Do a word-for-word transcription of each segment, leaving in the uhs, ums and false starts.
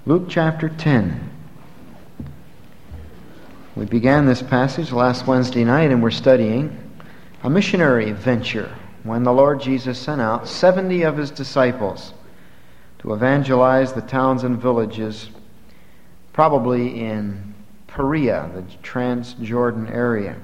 Luke chapter ten. We began this passage last Wednesday night, and we're studying a missionary venture when the Lord Jesus sent out seventy of his disciples to evangelize the towns and villages, probably in Perea, the Transjordan area.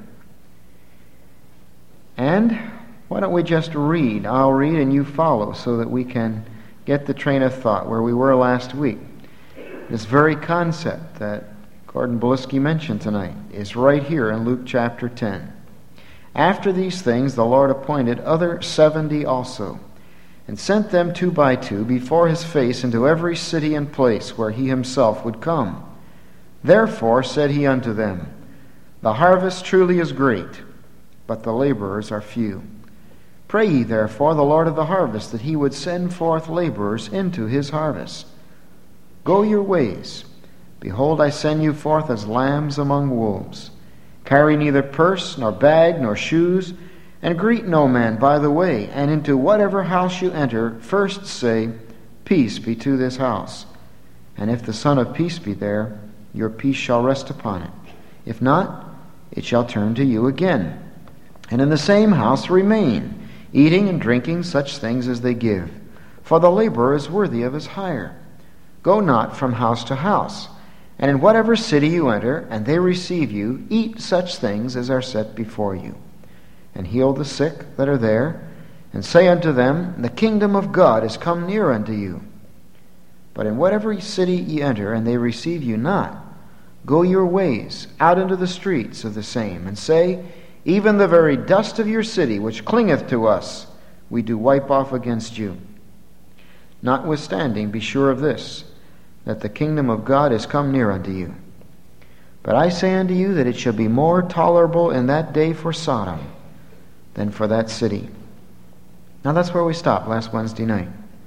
And why don't we just read? I'll read and you follow so that we can get the train of thought where we were last week. This very concept that Gordon Beliski mentioned tonight is right here in Luke chapter ten. After these things, the Lord appointed other seventy also, and sent them two by two before his face into every city and place where he himself would come. Therefore said he unto them, The harvest truly is great, but the laborers are few. Pray ye therefore the Lord of the harvest that he would send forth laborers into his harvest. Go your ways. Behold, I send you forth as lambs among wolves. Carry neither purse, nor bag, nor shoes, and greet no man by the way. And into whatever house you enter, first say, Peace be to this house. And if the Son of Peace be there, your peace shall rest upon it. If not, it shall turn to you again. And in the same house remain, eating and drinking such things as they give. For the laborer is worthy of his hire. Go not from house to house. And in whatever city you enter, and they receive you, eat such things as are set before you. And heal the sick that are there, and say unto them, The kingdom of God is come near unto you. But in whatever city ye enter, and they receive you not, go your ways out into the streets of the same, and say, Even the very dust of your city, which clingeth to us, we do wipe off against you. Notwithstanding, be sure of this, that the kingdom of God is come near unto you. But I say unto you that it shall be more tolerable in that day for Sodom than for that city. Now that's where we stopped last Wednesday night.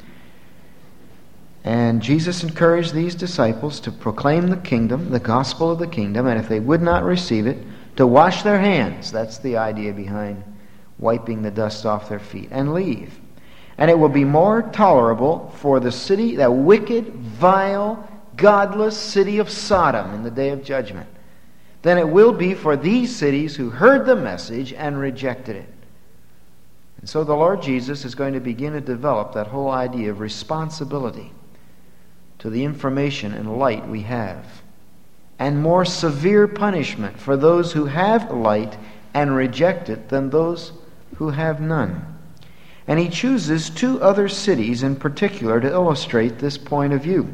And Jesus encouraged these disciples to proclaim the kingdom, the gospel of the kingdom, and if they would not receive it, to wash their hands. That's the idea behind wiping the dust off their feet, and leave. And it will be more tolerable for the city, that wicked, vile, godless city of Sodom in the day of judgment, than it will be for these cities who heard the message and rejected it. And so the Lord Jesus is going to begin to develop that whole idea of responsibility to the information and light we have, and more severe punishment for those who have light and reject it than those who have none. And he chooses two other cities in particular to illustrate this point of view.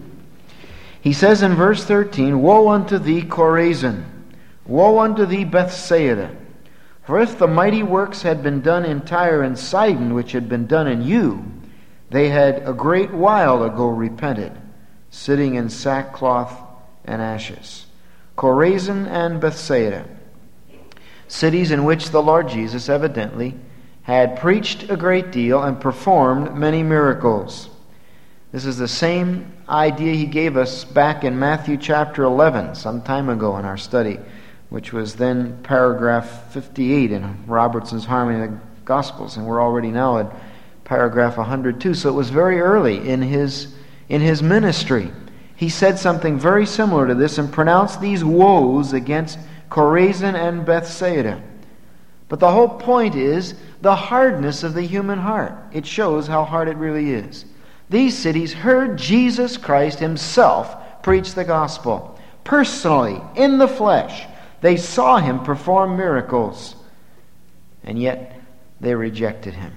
He says in verse thirteen, Woe unto thee, Chorazin! Woe unto thee, Bethsaida! For if the mighty works had been done in Tyre and Sidon, which had been done in you, they had a great while ago repented, sitting in sackcloth and ashes. Chorazin and Bethsaida, cities in which the Lord Jesus evidently had preached a great deal and performed many miracles. This is the same idea he gave us back in Matthew chapter eleven, some time ago in our study, which was then paragraph fifty-eight in Robertson's Harmony of the Gospels, and we're already now at paragraph one hundred two. So it was very early in his, in his ministry. He said something very similar to this and pronounced these woes against Chorazin and Bethsaida. But the whole point is the hardness of the human heart. It shows how hard it really is. These cities heard Jesus Christ himself preach the gospel. Personally, in the flesh, they saw him perform miracles. And yet, they rejected him.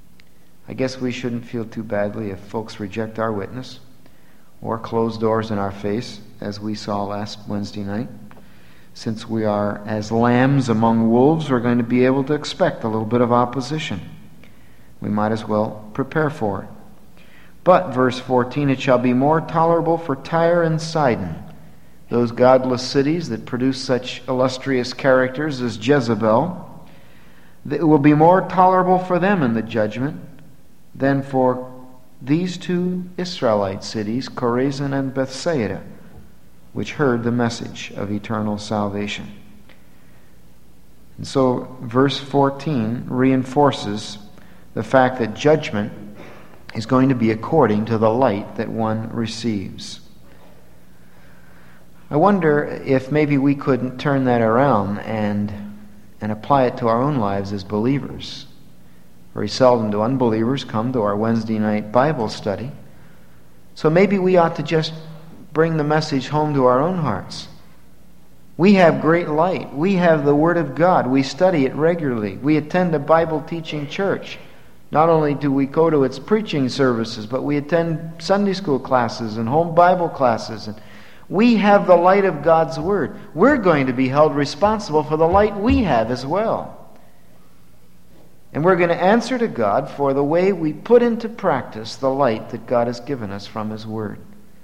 I guess we shouldn't feel too badly if folks reject our witness or close doors in our face, as we saw last Wednesday night. Since we are as lambs among wolves, we're going to be able to expect a little bit of opposition. We might as well prepare for it. But, verse fourteen, It shall be more tolerable for Tyre and Sidon, those godless cities that produce such illustrious characters as Jezebel. It will be more tolerable for them in the judgment than for these two Israelite cities, Chorazin and Bethsaida, which heard the message of eternal salvation. And so verse fourteen reinforces the fact that judgment is going to be according to the light that one receives. I wonder if maybe we couldn't turn that around and and apply it to our own lives as believers. Very seldom do unbelievers come to our Wednesday night Bible study. So maybe we ought to just bring the message home to our own hearts. We have great light. We have the Word of God. We study it regularly. We attend a Bible teaching church. Not only do we go to its preaching services, but we attend Sunday school classes and home Bible classes. And we have the light of God's Word. We're going to be held responsible for the light we have as well. And we're going to answer to God for the way we put into practice the light that God has given us from His Word.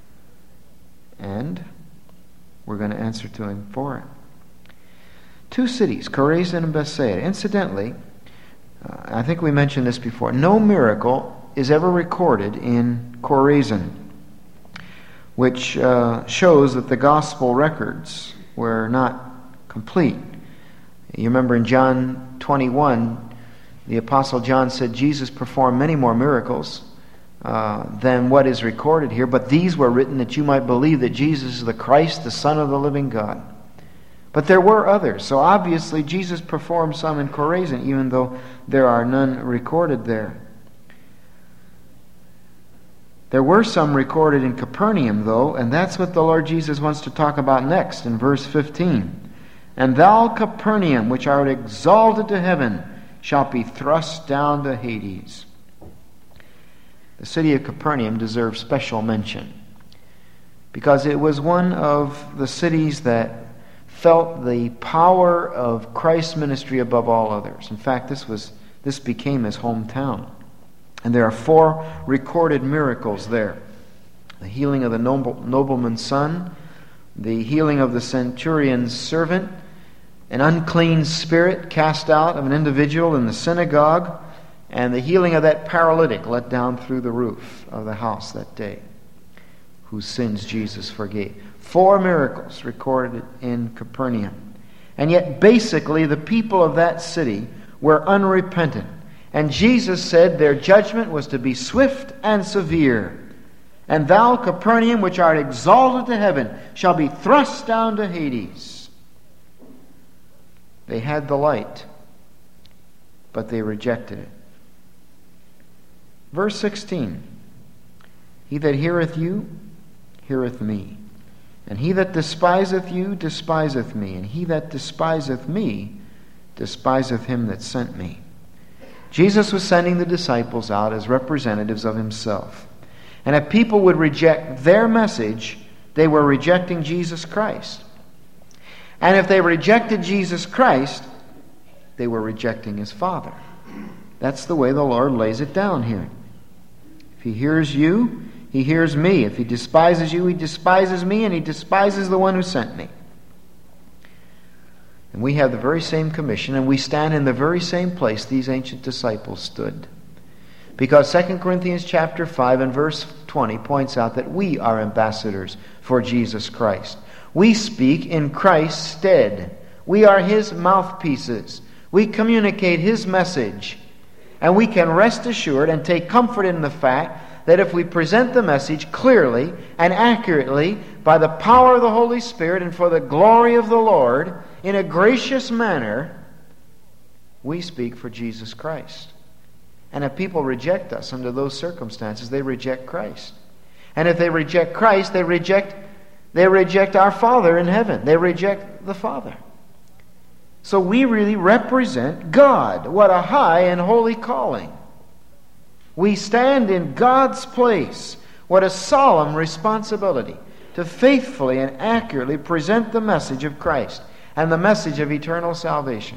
And we're going to answer to Him for it. Two cities, Chorazin and Bethsaida. Incidentally, uh, I think we mentioned this before, no miracle is ever recorded in Chorazin, which uh, shows that the gospel records were not complete. You remember in John twenty-one, the Apostle John said Jesus performed many more miracles uh, than what is recorded here, but these were written that you might believe that Jesus is the Christ, the Son of the living God. But there were others, so obviously Jesus performed some in Chorazin, even though there are none recorded there. There were some recorded in Capernaum, though, and that's what the Lord Jesus wants to talk about next in verse fifteen. And thou, Capernaum, which art exalted to heaven, shalt be thrust down to Hades. The city of Capernaum deserves special mention because it was one of the cities that felt the power of Christ's ministry above all others. In fact, this was this became his hometown. And there are four recorded miracles there. The healing of the noble, nobleman's son, the healing of the centurion's servant, an unclean spirit cast out of an individual in the synagogue, and the healing of that paralytic let down through the roof of the house that day, whose sins Jesus forgave. Four miracles recorded in Capernaum. And yet basically the people of that city were unrepentant. And Jesus said their judgment was to be swift and severe. And thou, Capernaum, which art exalted to heaven, shall be thrust down to Hades. They had the light, but they rejected it. Verse sixteen. He that heareth you, heareth me. And he that despiseth you, despiseth me. And he that despiseth me, despiseth him that sent me. Jesus was sending the disciples out as representatives of Himself. And if people would reject their message, they were rejecting Jesus Christ. And if they rejected Jesus Christ, they were rejecting His Father. That's the way the Lord lays it down here. If He hears you, He hears me. If He despises you, He despises me, and He despises the one who sent me. And we have the very same commission, and we stand in the very same place these ancient disciples stood. Because Second Corinthians chapter five and verse twenty points out that we are ambassadors for Jesus Christ. We speak in Christ's stead. We are His mouthpieces. We communicate His message. And we can rest assured and take comfort in the fact that if we present the message clearly and accurately by the power of the Holy Spirit and for the glory of the Lord in a gracious manner, we speak for Jesus Christ. And if people reject us under those circumstances, they reject Christ. And if they reject Christ, they reject They reject our Father in heaven. They reject the Father. So we really represent God. What a high and holy calling. We stand in God's place. What a solemn responsibility to faithfully and accurately present the message of Christ and the message of eternal salvation.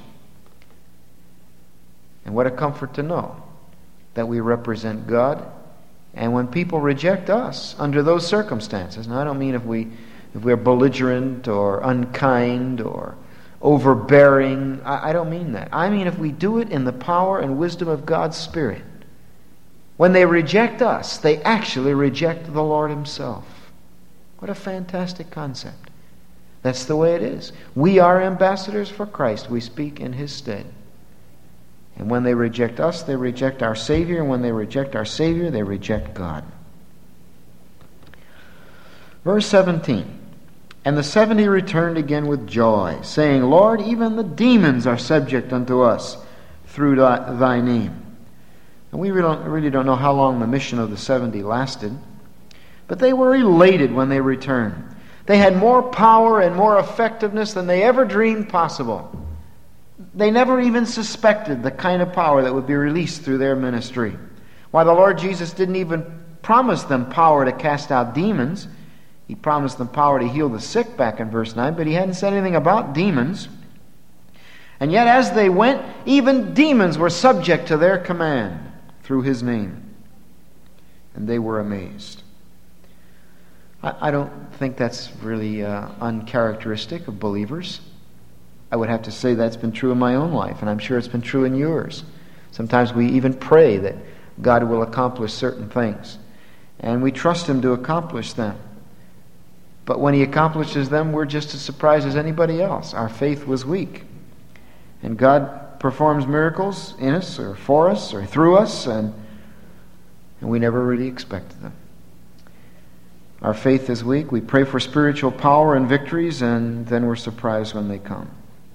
And what a comfort to know that we represent God. And when people reject us under those circumstances, and I don't mean if we if we're belligerent or unkind or overbearing, I, I don't mean that. I mean if we do it in the power and wisdom of God's Spirit. When they reject us, they actually reject the Lord Himself. What a fantastic concept. That's the way it is. We are ambassadors for Christ. We speak in His stead. And when they reject us, they reject our Savior. And when they reject our Savior, they reject God. Verse seventeen. And the seventy returned again with joy, saying, Lord, even the demons are subject unto us through thy name. And we really don't, really don't know how long the mission of the seventy lasted, but they were elated when they returned. They had more power and more effectiveness than they ever dreamed possible. They never even suspected the kind of power that would be released through their ministry. Why, the Lord Jesus didn't even promise them power to cast out demons. He promised them power to heal the sick back in verse nine, but he hadn't said anything about demons. And yet as they went, even demons were subject to their command through his name. And they were amazed. I, I don't think that's really uh, uncharacteristic of believers. I would have to say that's been true in my own life, and I'm sure it's been true in yours. Sometimes we even pray that God will accomplish certain things, and we trust him to accomplish them. But when he accomplishes them, we're just as surprised as anybody else. Our faith was weak. And God performs miracles in us or for us or through us, and, and we never really expected them. Our faith is weak. We pray for spiritual power and victories, and then we're surprised when they come.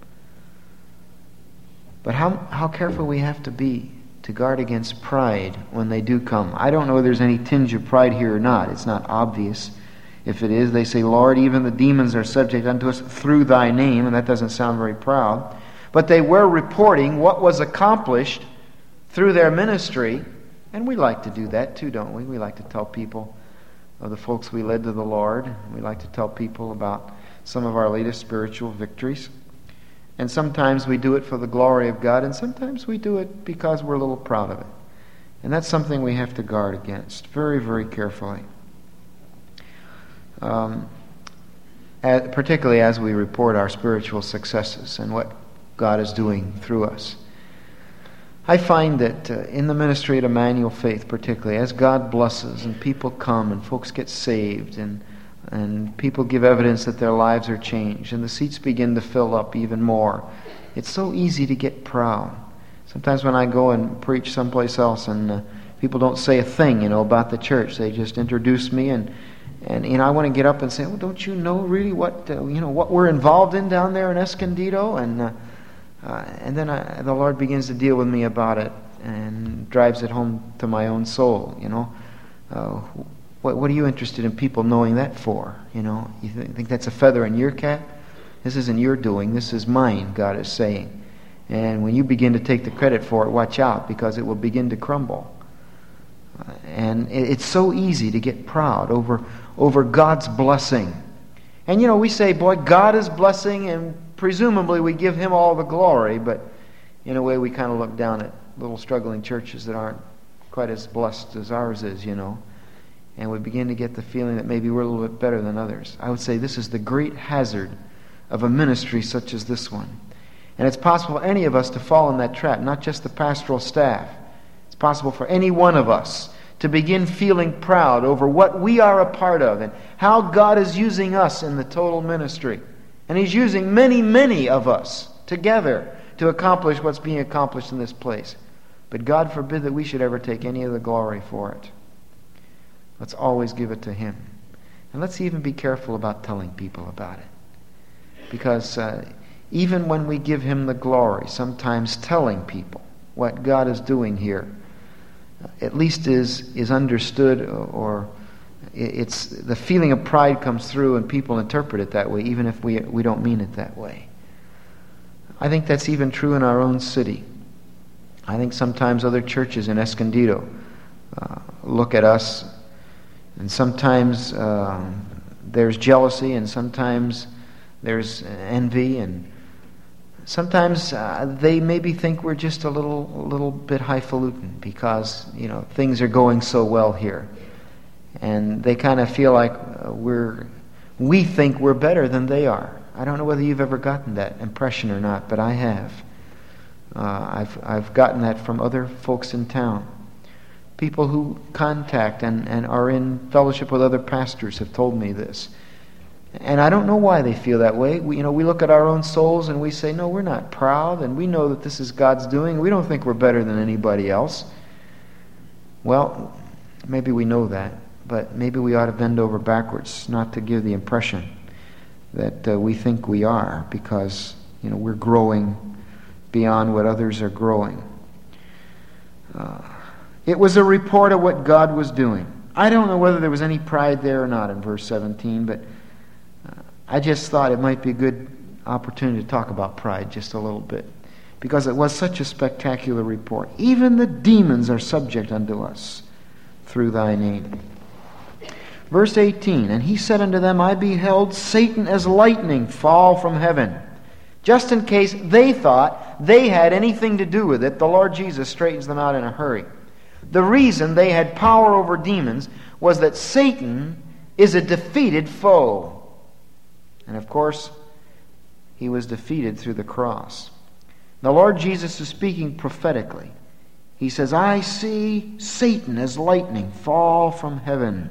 But how, how careful we have to be to guard against pride when they do come. I don't know whether there's any tinge of pride here or not. It's not obvious. If it is, they say, Lord, even the demons are subject unto us through thy name, and that doesn't sound very proud. But they were reporting what was accomplished through their ministry, and we like to do that too, don't we? We like to tell people of the folks we led to the Lord. We like to tell people about some of our latest spiritual victories. And sometimes we do it for the glory of God, and sometimes we do it because we're a little proud of it. And that's something we have to guard against very, very carefully. Um, as, particularly as we report our spiritual successes and what God is doing through us. I find that uh, in the ministry at Emmanuel Faith particularly, as God blesses and people come and folks get saved and and people give evidence that their lives are changed and the seats begin to fill up even more, it's so easy to get proud. Sometimes when I go and preach someplace else and uh, people don't say a thing, you know, about the church, they just introduce me and And you know, I want to get up and say, "Oh, don't you know really what uh, you know what we're involved in down there in Escondido?" And uh, uh, and then I, the Lord begins to deal with me about it and drives it home to my own soul. You know, uh, what what are you interested in people knowing that for? You know, you th- think that's a feather in your cap? This isn't your doing. This is mine. God is saying, and when you begin to take the credit for it, watch out, because it will begin to crumble. Uh, and it, it's so easy to get proud over. over God's blessing. And you know, we say, boy, God is blessing, and presumably we give him all the glory, but in a way we kind of look down at little struggling churches that aren't quite as blessed as ours is, you know, and we begin to get the feeling that maybe we're a little bit better than others. I would say this is the great hazard of a ministry such as this one. And it's possible for any of us to fall in that trap, not just the pastoral staff. It's possible for any one of us to begin feeling proud over what we are a part of and how God is using us in the total ministry. And he's using many, many of us together to accomplish what's being accomplished in this place. But God forbid that we should ever take any of the glory for it. Let's always give it to him. And let's even be careful about telling people about it. Because uh, even when we give him the glory, sometimes telling people what God is doing here at least is is understood, or it's the feeling of pride comes through and people interpret it that way, even if we we don't mean it that way. I think that's even true in our own city. I think sometimes other churches in Escondido uh, look at us, and sometimes uh, there's jealousy, and sometimes there's envy, and sometimes uh, they maybe think we're just a little, a little bit highfalutin because, you know, things are going so well here, and they kind of feel like uh, we're, we think we're better than they are. I don't know whether you've ever gotten that impression or not, but I have. Uh, I've I've gotten that from other folks in town. People who contact and, and are in fellowship with other pastors have told me this. And I don't know why they feel that way. We, you know, we look at our own souls and we say, no, we're not proud, and we know that this is God's doing. We don't think we're better than anybody else. Well, maybe we know that, but maybe we ought to bend over backwards, not to give the impression that uh, we think we are, because you know we're growing beyond what others are growing. Uh, it was a report of what God was doing. I don't know whether there was any pride there or not in verse seventeen, but uh, I just thought it might be a good opportunity to talk about pride just a little bit, because it was such a spectacular report. Even the demons are subject unto us through thy name. Verse eighteen, and he said unto them, I beheld Satan as lightning fall from heaven. Just in case they thought they had anything to do with it, the Lord Jesus straightens them out in a hurry. The reason they had power over demons was that Satan is a defeated foe. And of course, he was defeated through the cross. The Lord Jesus is speaking prophetically. He says, I see Satan as lightning fall from heaven.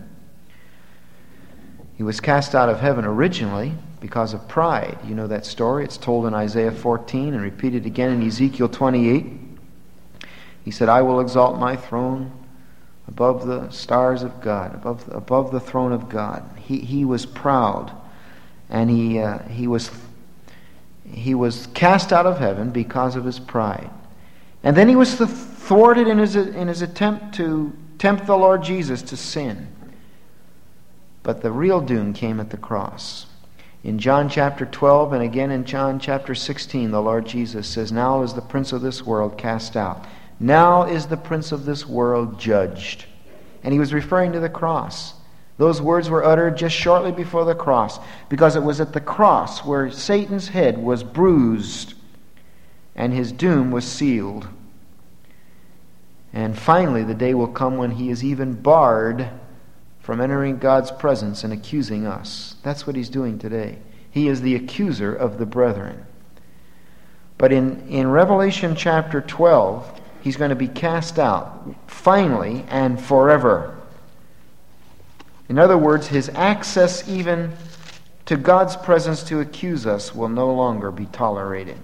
He was cast out of heaven originally because of pride. You know that story. It's told in Isaiah fourteen and repeated again in Ezekiel twenty-eight. He said, I will exalt my throne above the stars of God, above, above the throne of God. He, he was proud, and he, uh, he, was, he was cast out of heaven because of his pride. And then he was thwarted in his, in his attempt to tempt the Lord Jesus to sin. But the real doom came at the cross. In John chapter twelve and again in John chapter sixteen, the Lord Jesus says, now is the prince of this world cast out. Now is the prince of this world judged. And he was referring to the cross. Those words were uttered just shortly before the cross, because it was at the cross where Satan's head was bruised and his doom was sealed. And finally, the day will come when he is even barred from entering God's presence and accusing us. That's what he's doing today. He is the accuser of the brethren. But in, in Revelation chapter twelve, he's going to be cast out, finally and forever. In other words, his access even to God's presence to accuse us will no longer be tolerated.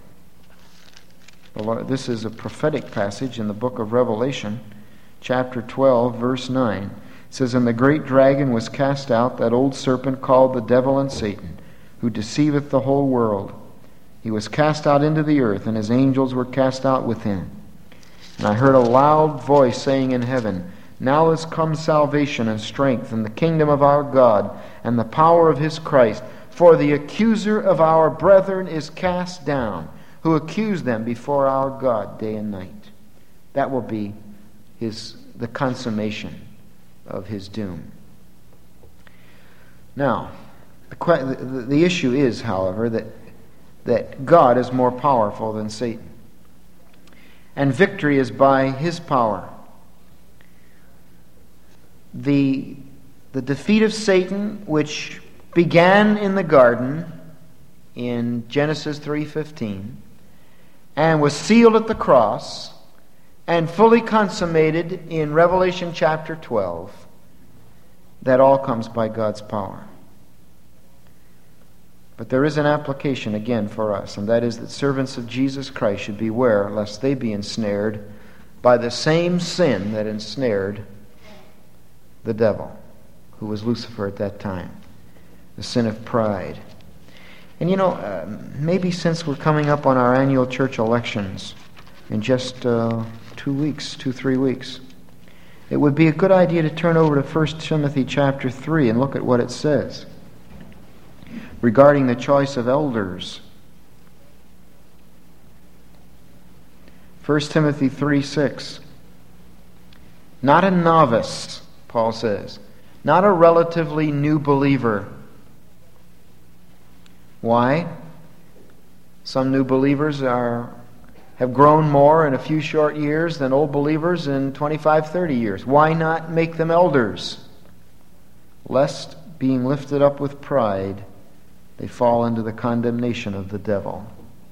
This is a prophetic passage in the book of Revelation, chapter twelve, verse nine. It says, and the great dragon was cast out, that old serpent called the devil and Satan, who deceiveth the whole world. He was cast out into the earth, and his angels were cast out with him. And I heard a loud voice saying in heaven, now is come salvation and strength, and the kingdom of our God, and the power of his Christ. For the accuser of our brethren is cast down, who accused them before our God day and night. That will be his the consummation of his doom. Now, the, the, the issue is, however, that, that God is more powerful than Satan. And victory is by his power. The, the defeat of Satan, which began in the garden in Genesis three fifteen, and was sealed at the cross, and fully consummated in Revelation chapter twelve, that all comes by God's power. But there is an application again for us, and that is that servants of Jesus Christ should beware lest they be ensnared by the same sin that ensnared the devil, who was Lucifer at that time, the sin of pride. And you know, uh, maybe since we're coming up on our annual church elections in just uh, two weeks, two, three weeks, it would be a good idea to turn over to First Timothy chapter three and look at what it says regarding the choice of elders. First Timothy three six. Not a novice, Paul says, not a relatively new believer. Why? Some new believers are have grown more in a few short years than old believers in twenty-five, thirty years. Why not make them elders? Lest, being lifted up with pride, they fall into the condemnation of the devil.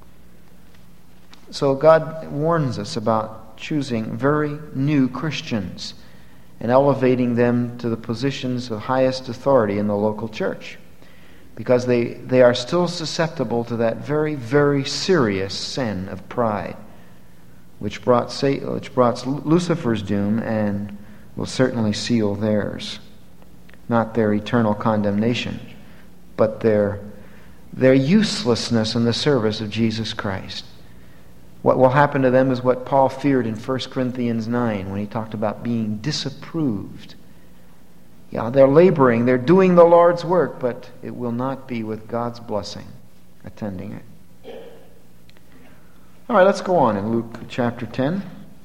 So God warns us about choosing very new Christians and elevating them to the positions of highest authority in the local church, because they, they are still susceptible to that very, very serious sin of pride, which brought Satan, which brought Lucifer's doom and will certainly seal theirs. Not their eternal condemnation, but their their uselessness in the service of Jesus Christ. What will happen to them is what Paul feared in First Corinthians nine when he talked about being disapproved. Yeah, they're laboring, they're doing the Lord's work, but it will not be with God's blessing attending it. All right, let's go on in Luke chapter ten.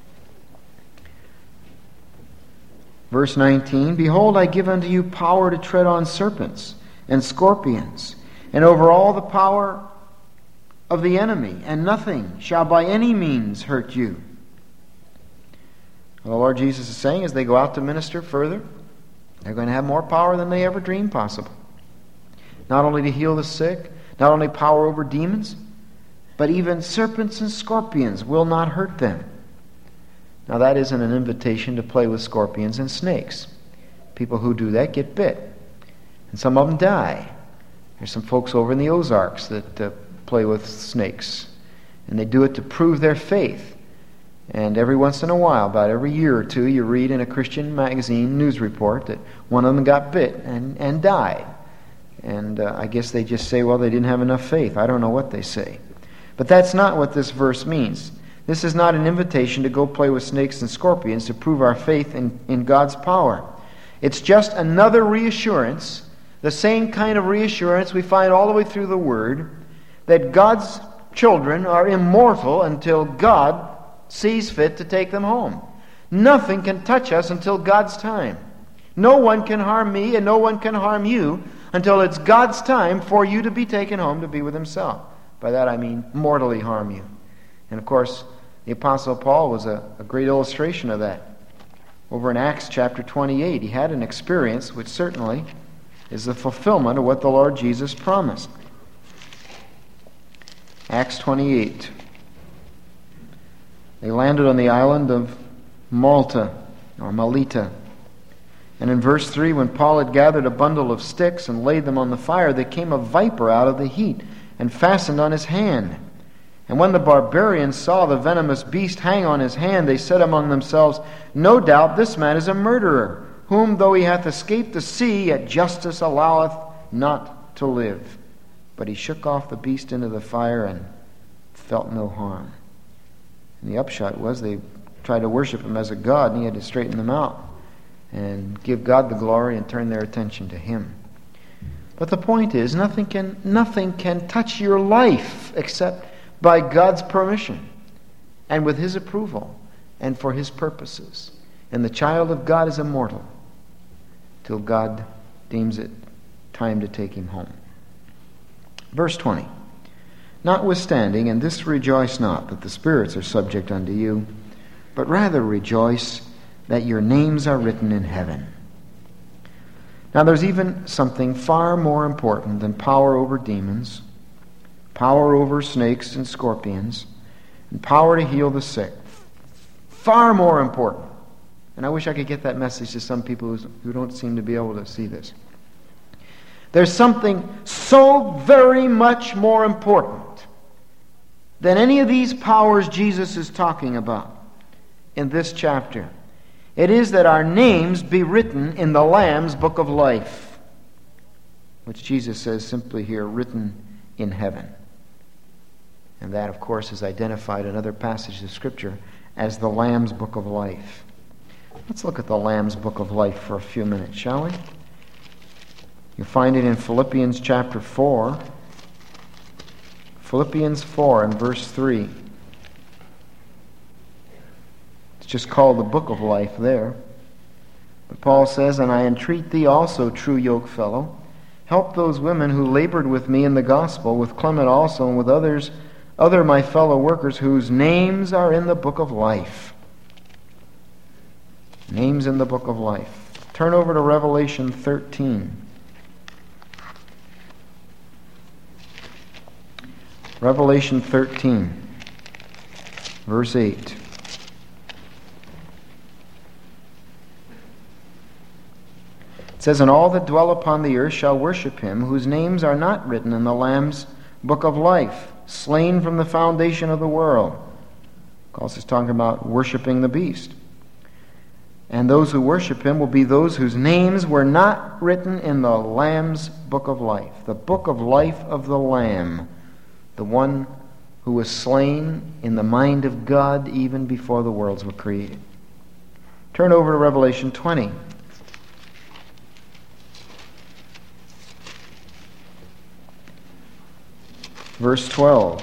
Verse nineteen, Behold, I give unto you power to tread on serpents and scorpions, and over all the power of the enemy, and nothing shall by any means hurt you. Well, the Lord Jesus is saying as they go out to minister further, they're going to have more power than they ever dreamed possible. Not only to heal the sick, not only power over demons, but even serpents and scorpions will not hurt them. Now that isn't an invitation to play with scorpions and snakes. People who do that get bit. And some of them die. There's some folks over in the Ozarks that uh, play with snakes. And they do it to prove their faith. And every once in a while, about every year or two, you read in a Christian magazine news report that one of them got bit and, and died. And uh, I guess they just say, well, they didn't have enough faith. I don't know what they say. But that's not what this verse means. This is not an invitation to go play with snakes and scorpions to prove our faith in, in God's power. It's just another reassurance, the same kind of reassurance we find all the way through the Word, that God's children are immortal until God sees fit to take them home. Nothing can touch us until God's time. No one can harm me and no one can harm you until it's God's time for you to be taken home to be with Himself. By that I mean mortally harm you. And of course, the Apostle Paul was a, a great illustration of that. Over in Acts chapter twenty-eight, he had an experience which certainly is the fulfillment of what the Lord Jesus promised. Acts twenty-eight. They landed on the island of Malta, or Melita. And in verse three, when Paul had gathered a bundle of sticks and laid them on the fire, there came a viper out of the heat and fastened on his hand. And when the barbarians saw the venomous beast hang on his hand, they said among themselves, No doubt this man is a murderer, whom though he hath escaped the sea, yet justice alloweth not to live. But he shook off the beast into the fire and felt no harm. And the upshot was they tried to worship him as a god, and he had to straighten them out and give God the glory and turn their attention to Him. But the point is, nothing can nothing can touch your life except by God's permission and with His approval and for His purposes. And the child of God is immortal till God deems it time to take him home. Verse twenty. Notwithstanding, and this rejoice not that the spirits are subject unto you, but rather rejoice that your names are written in heaven. Now there's even something far more important than power over demons, power over snakes and scorpions, and power to heal the sick. Far more important. And I wish I could get that message to some people who, who don't seem to be able to see this. There's something so very much more important than any of these powers Jesus is talking about in this chapter. It is that our names be written in the Lamb's book of life, which Jesus says simply here, written in heaven. And that, of course, is identified in other passages of Scripture as the Lamb's book of life. Let's look at the Lamb's book of life for a few minutes, shall we? You find it in Philippians chapter four. Philippians four and verse three. It's just called the book of life there. But Paul says, And I entreat thee also, true yokefellow, help those women who labored with me in the gospel, with Clement also, and with others, other my fellow workers, whose names are in the book of life. Names in the book of life. Turn over to Revelation thirteen. Revelation thirteen, verse eight. It says, And all that dwell upon the earth shall worship him, whose names are not written in the Lamb's book of life, slain from the foundation of the world. Of course, it's talking about worshiping the beast. And those who worship him will be those whose names were not written in the Lamb's book of life. The book of life of the Lamb. The one who was slain in the mind of God even before the worlds were created. Turn over to Revelation twenty. Verse twelve.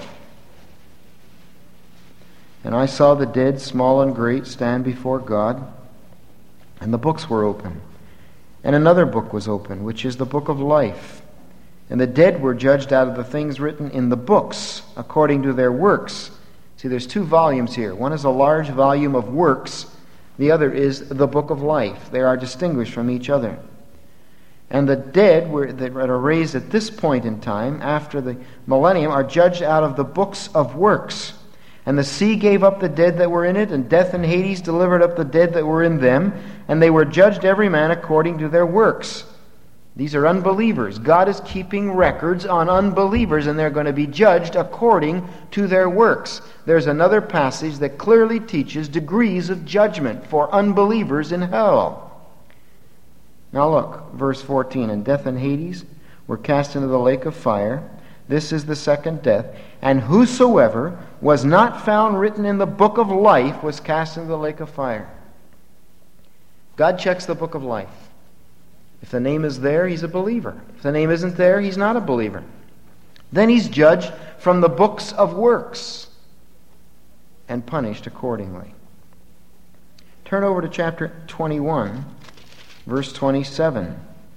And I saw the dead, small and great, stand before God, and the books were open. And another book was open, which is the book of life. And the dead were judged out of the things written in the books, according to their works. See, there's two volumes here. One is a large volume of works. The other is the book of life. They are distinguished from each other. And the dead were, that are raised at this point in time, after the millennium, are judged out of the books of works. And the sea gave up the dead that were in it, and death and Hades delivered up the dead that were in them, and they were judged every man according to their works. These are unbelievers. God is keeping records on unbelievers, and they're going to be judged according to their works. There's another passage that clearly teaches degrees of judgment for unbelievers in hell. Now look, verse fourteen. And death and Hades were cast into the lake of fire. This is the second death. And whosoever was not found written in the book of life was cast into the lake of fire. God checks the book of life. If the name is there, he's a believer. If the name isn't there, he's not a believer. Then he's judged from the books of works and punished accordingly. Turn over to chapter twenty-one, verse twenty-seven.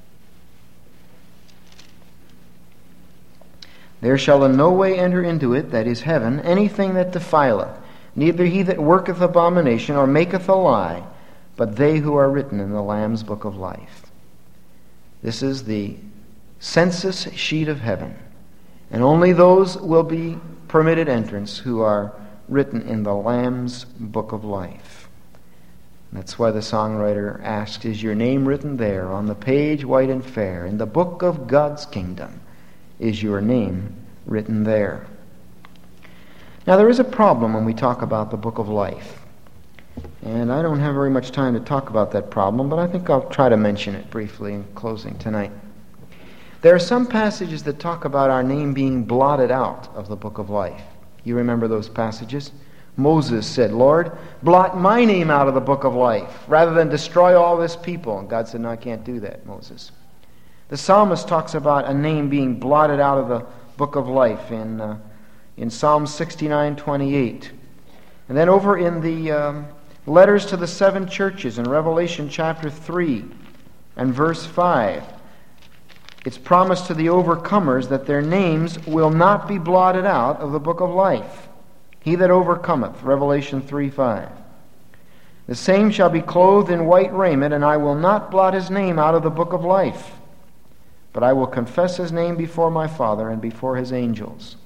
There shall in no way enter into it, that is heaven, anything that defileth, neither he that worketh abomination or maketh a lie, but they who are written in the Lamb's book of life. This is the census sheet of heaven, and only those will be permitted entrance who are written in the Lamb's book of life. That's why the songwriter asks, is your name written there on the page white and fair, in the book of God's kingdom? Is your name written there? Now there is a problem when we talk about the book of life. And I don't have very much time to talk about that problem, but I think I'll try to mention it briefly in closing tonight. There are some passages that talk about our name being blotted out of the book of life. You remember those passages? Moses said, Lord, blot my name out of the book of life, rather than destroy all this people. And God said, no, I can't do that, Moses. The psalmist talks about a name being blotted out of the book of life in uh, in Psalm sixty-nine twenty-eight. And then over in the um, letters to the seven churches in Revelation chapter three and verse five, it's promised to the overcomers that their names will not be blotted out of the book of life. He that overcometh, Revelation three five. The same shall be clothed in white raiment, and I will not blot his name out of the book of life, but I will confess his name before my Father and before his angels.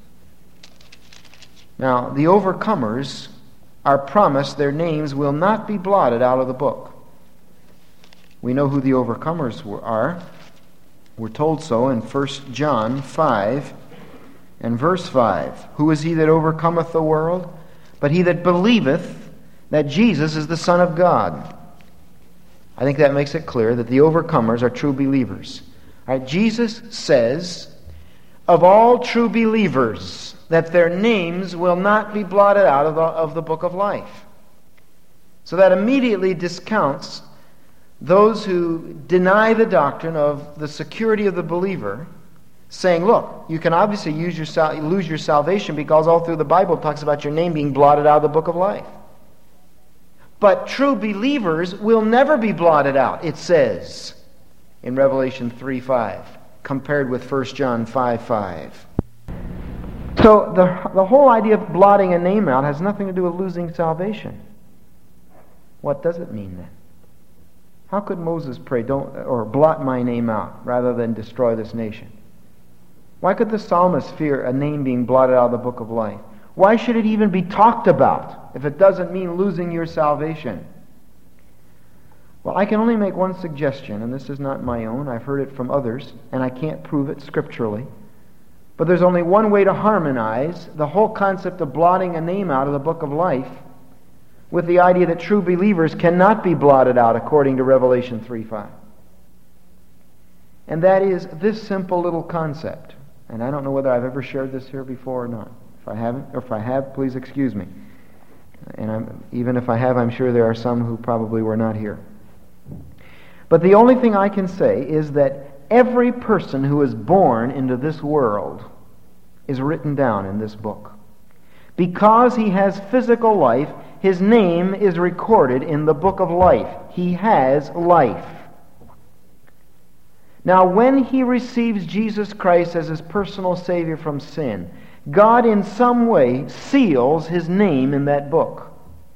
Now, the overcomers are promised their names will not be blotted out of the book. We know who the overcomers are. We're told so in First John five and verse five. Who is he that overcometh the world? But he that believeth that Jesus is the Son of God. I think that makes it clear that the overcomers are true believers. All right, Jesus says, of all true believers, that their names will not be blotted out of the, of the book of life. So that immediately discounts those who deny the doctrine of the security of the believer, saying, look, you can obviously use your sal- lose your salvation because all through the Bible it talks about your name being blotted out of the book of life. But true believers will never be blotted out, it says in Revelation three five, compared with First John five five. So the, the whole idea of blotting a name out has nothing to do with losing salvation. What does it mean then? How could Moses pray, don't or blot my name out rather than destroy this nation? Why could the psalmist fear a name being blotted out of the book of life? Why should it even be talked about if it doesn't mean losing your salvation? Well, I can only make one suggestion, and this is not my own. I've heard it from others, and I can't prove it scripturally. But there's only one way to harmonize the whole concept of blotting a name out of the book of life with the idea that true believers cannot be blotted out according to Revelation three five. And that is this simple little concept. And I don't know whether I've ever shared this here before or not. If I haven't, or if I have, please excuse me. And I'm, even if I have, I'm sure there are some who probably were not here. But the only thing I can say is that every person who is born into this world is written down in this book. Because he has physical life, his name is recorded in the book of life. He has life. Now, when he receives Jesus Christ as his personal Savior from sin, God in some way seals his name in that book.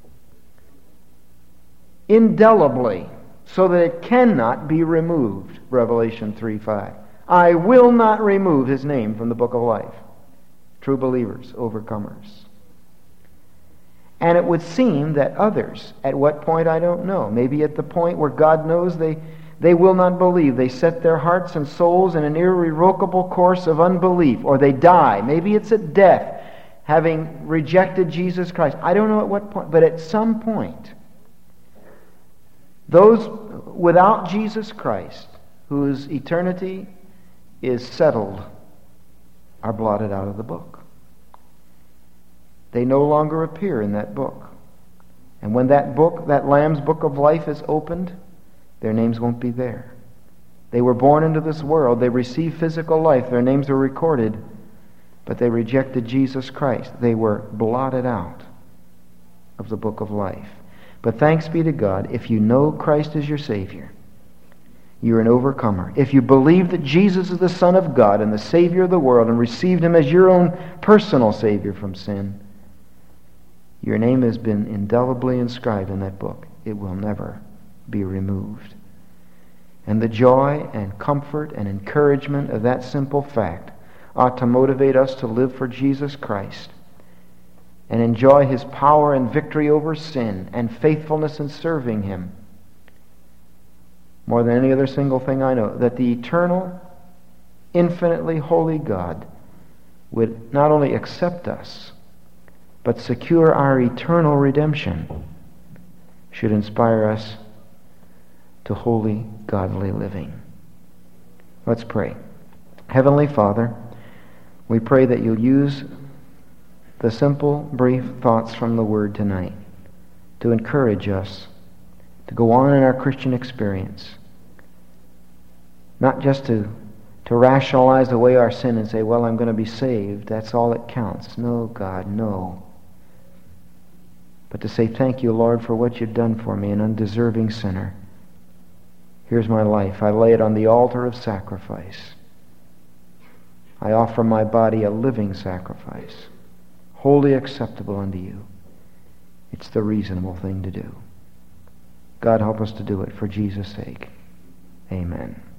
Indelibly, so that it cannot be removed. Revelation three five. I will not remove his name from the book of life. True believers, overcomers. And it would seem that others, at what point I don't know, maybe at the point where God knows they, they will not believe, they set their hearts and souls in an irrevocable course of unbelief, or they die. Maybe it's at death, having rejected Jesus Christ. I don't know at what point, but at some point, those without Jesus Christ, whose eternity is settled, are blotted out of the book. They no longer appear in that book. And when that book, that Lamb's book of life is opened, their names won't be there. They were born into this world. They received physical life. Their names were recorded. But they rejected Jesus Christ. They were blotted out of the book of life. But thanks be to God, if you know Christ as your Savior, you're an overcomer. If you believe that Jesus is the Son of God and the Savior of the world and received Him as your own personal Savior from sin, your name has been indelibly inscribed in that book. It will never be removed. And the joy and comfort and encouragement of that simple fact ought to motivate us to live for Jesus Christ and enjoy His power and victory over sin and faithfulness in serving Him more than any other single thing I know. That the eternal, infinitely holy God would not only accept us, but secure our eternal redemption, should inspire us to holy, godly living. Let's pray. Heavenly Father, we pray that you'll use the simple, brief thoughts from the Word tonight to encourage us to go on in our Christian experience, not just to to rationalize away our sin and say, well, I'm going to be saved. That's all that counts. No, God, no. But to say, thank you, Lord, for what you've done for me, an undeserving sinner. Here's my life. I lay it on the altar of sacrifice. I offer my body a living sacrifice, wholly acceptable unto you. It's the reasonable thing to do. God, help us to do it for Jesus' sake. Amen.